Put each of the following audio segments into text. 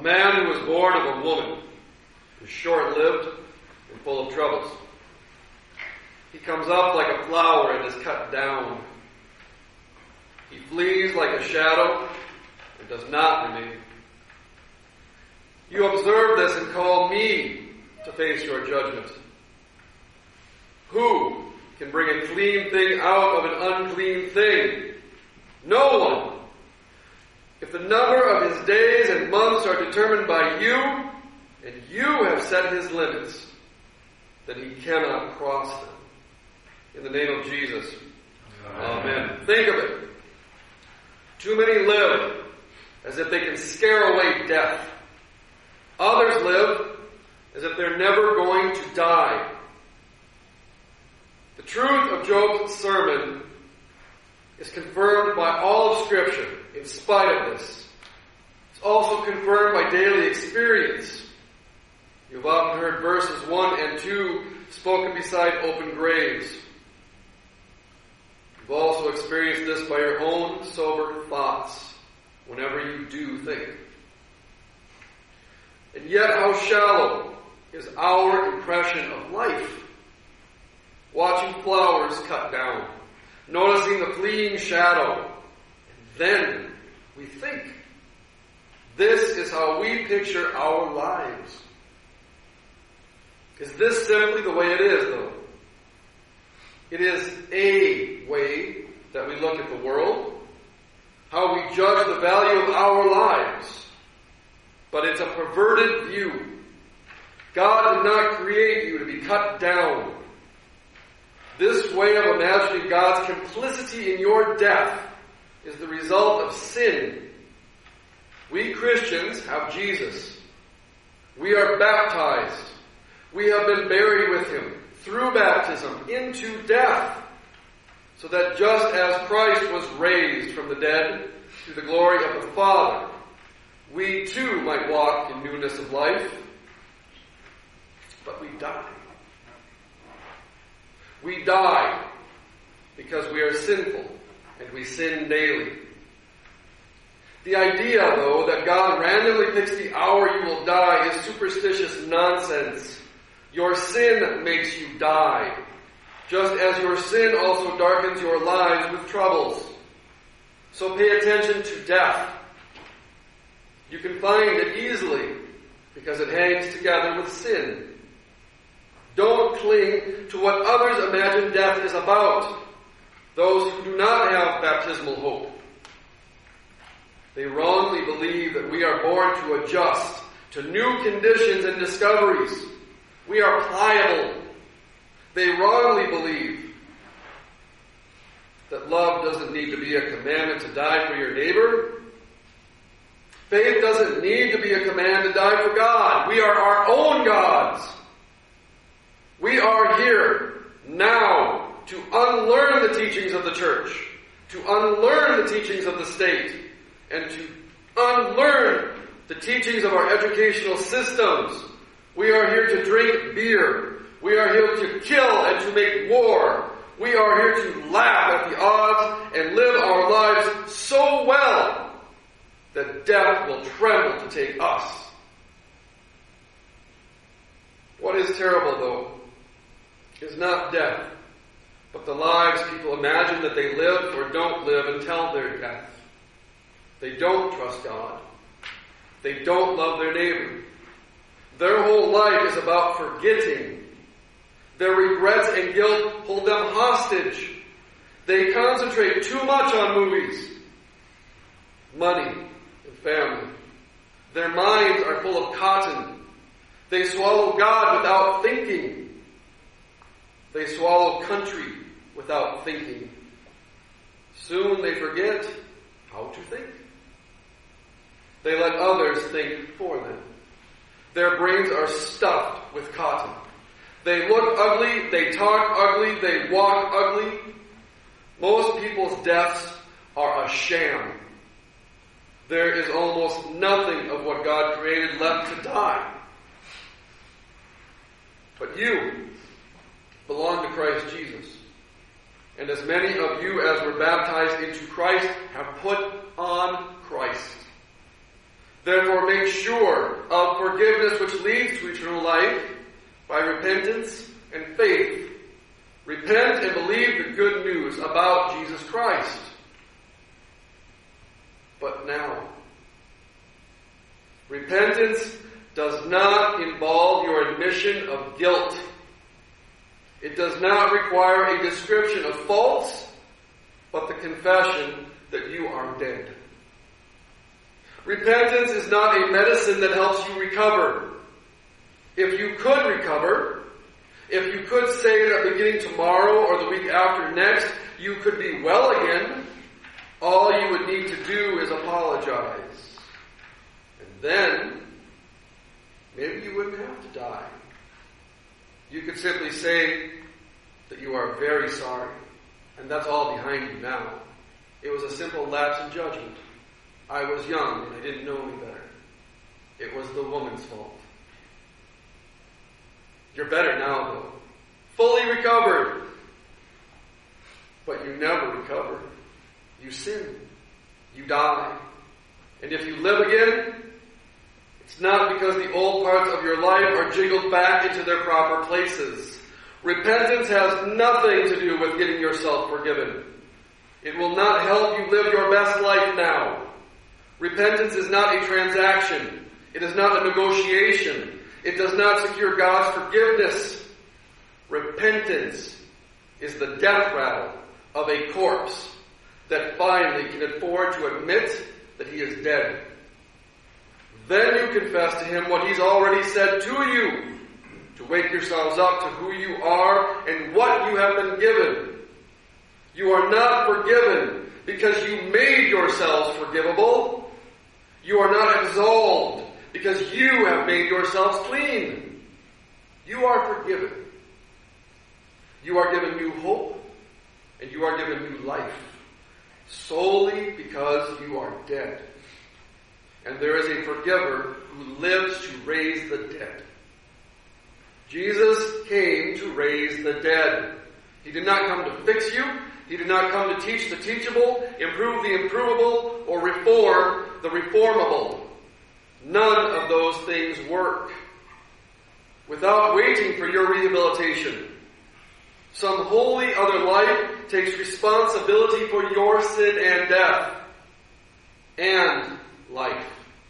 man who was born of a woman is short-lived and full of troubles. He comes up like a flower and is cut down. He flees like a shadow and does not remain. You observe this and call me to face your judgment. Who can bring a clean thing out of an unclean thing? No one. If the number of his days and months are determined by you, and you have set his limits, then he cannot cross them. In the name of Jesus. Amen. Think of it. Too many live as if they can scare away death. Others live as if they're never going to die. The truth of Job's sermon is confirmed by all of Scripture in spite of this. It's also confirmed by daily experience. You've often heard verses 1 and 2 spoken beside open graves. You've also experienced this by your own sober thoughts whenever you do think. And yet how shallow is our impression of life? Watching flowers cut down, noticing the fleeing shadow, and then we think. This is how we picture our lives. Is this simply the way it is, though? It is a way that we look at the world, how we judge the value of our lives. But it's a perverted view. God did not create you to be cut down. This way of imagining God's complicity in your death is the result of sin. We Christians have Jesus. We are baptized. We have been buried with him through baptism into death, so that just as Christ was raised from the dead to the glory of the Father, we too might walk in newness of life. But we die. We die because we are sinful and we sin daily. The idea, though, that God randomly picks the hour you will die is superstitious nonsense. Your sin makes you die, just as your sin also darkens your lives with troubles. So pay attention to death. You can find it easily because it hangs together with sin. Don't cling to what others imagine death is about, those who do not have baptismal hope. They wrongly believe that we are born to adjust to new conditions and discoveries. We are pliable. They wrongly believe that love doesn't need to be a commandment to die for your neighbor. Faith doesn't need to be a command to die for God. We are our own gods. We are here now to unlearn the teachings of the church, to unlearn the teachings of the state, and to unlearn the teachings of our educational systems. We are here to drink beer. We are here to kill and to make war. We are here to laugh at the odds and live our lives so well that death will tremble to take us. What is terrible, though, is not death, but the lives people imagine that they live or don't live until their death. They don't trust God. They don't love their neighbor. Their whole life is about forgetting. Their regrets and guilt hold them hostage. They concentrate too much on movies, money, and family. Their minds are full of cotton. They swallow God without thinking. They swallow country without thinking. Soon they forget how to think. They let others think for them. Their brains are stuffed with cotton. They look ugly, they talk ugly, they walk ugly. Most people's deaths are a sham. There is almost nothing of what God created left to die. But you belong to Christ Jesus. And as many of you as were baptized into Christ have put on Christ. Therefore make sure of forgiveness which leads to eternal life by repentance and faith. Repent and believe the good news about Jesus Christ. But now, repentance does not involve your admission of guilt. It does not require a description of faults, but the confession that you are dead. Repentance is not a medicine that helps you recover. If you could recover, if you could say that beginning tomorrow or the week after next, you could be well again, all you would need to do is apologize. And then, maybe you wouldn't have to die. You could simply say that you are very sorry, and that's all behind you now. It was a simple lapse in judgment. I was young and I didn't know any better. It was the woman's fault. You're better now, though. Fully recovered. But you never recover. You sin. You die. And if you live again, it's not because the old parts of your life are jiggled back into their proper places. Repentance has nothing to do with getting yourself forgiven. It will not help you live your best life now. Repentance is not a transaction. It is not a negotiation. It does not secure God's forgiveness. Repentance is the death rattle of a corpse that finally can afford to admit that he is dead. Then you confess to him what he's already said to you, to wake yourselves up to who you are and what you have been given. You are not forgiven because you made yourselves forgivable. You are not absolved because you have made yourselves clean. You are forgiven. You are given new hope and you are given new life solely because you are dead. And there is a forgiver who lives to raise the dead. Jesus came to raise the dead. He did not come to fix you. He did not come to teach the teachable, improve the improvable, or reform the reformable. None of those things work. Without waiting for your rehabilitation, some holy other life takes responsibility for your sin and death and life.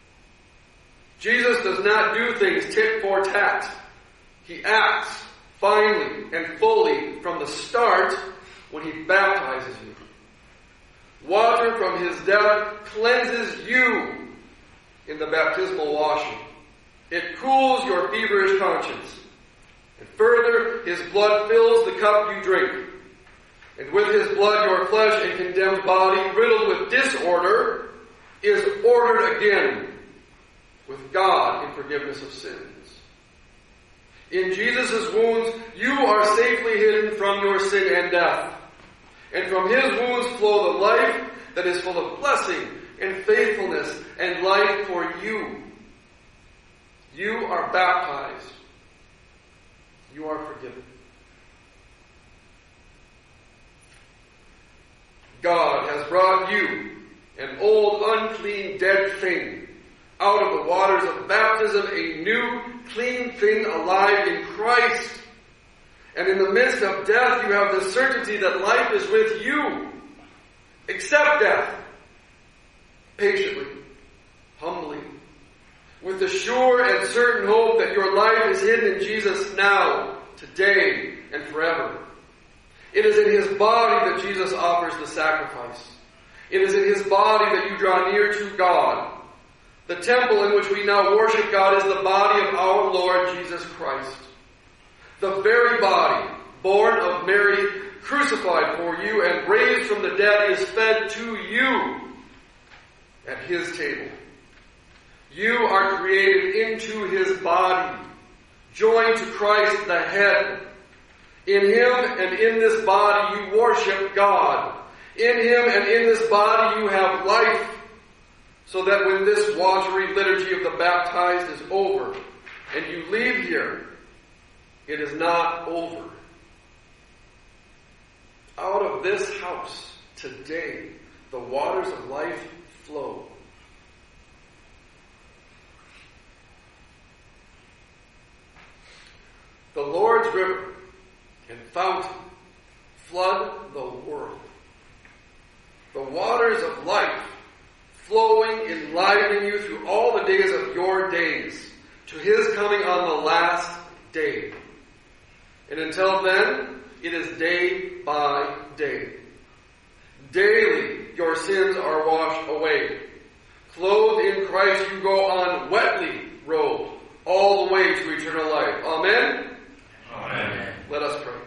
Jesus does not do things tit for tat. He acts finally and fully from the start when he baptizes you. Water from his death cleanses you in the baptismal washing. It cools your feverish conscience. And further, his blood fills the cup you drink. And with his blood your flesh and condemned body, riddled with disorder, is ordered again with God in forgiveness of sins. In Jesus' wounds, you are safely hidden from your sin and death. And from his wounds flow the life that is full of blessing and faithfulness and life for you. You are baptized. You are forgiven. God has brought you, an old, unclean, dead thing, out of the waters of baptism, a new, clean thing alive in Christ. And in the midst of death, you have the certainty that life is with you. Accept death. Patiently, humbly, with the sure and certain hope that your life is hidden in Jesus now, today, and forever. It is in his body that Jesus offers the sacrifice. It is in his body that you draw near to God. The temple in which we now worship God is the body of our Lord Jesus Christ. The very body, born of Mary, crucified for you and raised from the dead, is fed to you at his table. You are created into his body, joined to Christ the head. In him and in this body you worship God. In him and in this body you have life, so that when this watery liturgy of the baptized is over and you leave here, it is not over. Out of this house today, the waters of life flow. Lord's river and fountain flood the world. The waters of life flowing, enlivening you through all the days of your days, to his coming on the last day. And until then, it is day by day. Daily your sins are washed away. Clothed in Christ you go on wetly robed all the way to eternal life. Amen? Amen. Let us pray.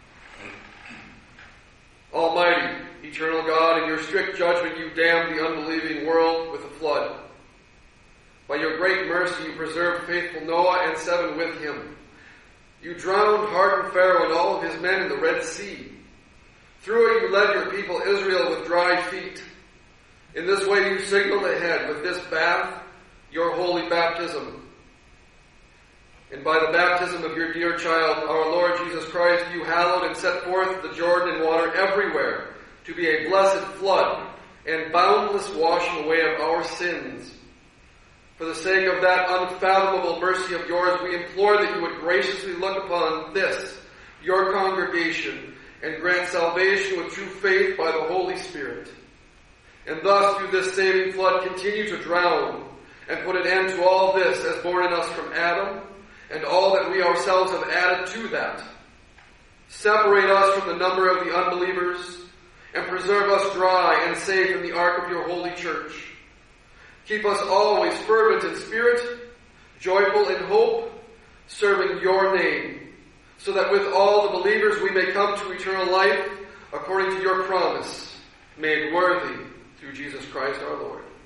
Almighty, eternal God, in your strict judgment you damned the unbelieving world with a flood. By your great mercy you preserved faithful Noah and 7 with him. You drowned hardened Pharaoh and all of his men in the Red Sea. Through it you led your people Israel with dry feet. In this way you signaled ahead with this bath, your holy baptism. And by the baptism of your dear child, our Lord Jesus Christ, you hallowed and set forth the Jordan and water everywhere to be a blessed flood and boundless washing away of our sins. For the sake of that unfathomable mercy of yours, we implore that you would graciously look upon this, your congregation, and grant salvation with true faith by the Holy Spirit. And thus, through this saving flood, continue to drown and put an end to all this as born in us from Adam, and all that we ourselves have added to that. Separate us from the number of the unbelievers, and preserve us dry and safe in the ark of your holy church. Keep us always fervent in spirit, joyful in hope, serving your name, so that with all the believers we may come to eternal life according to your promise, made worthy through Jesus Christ our Lord.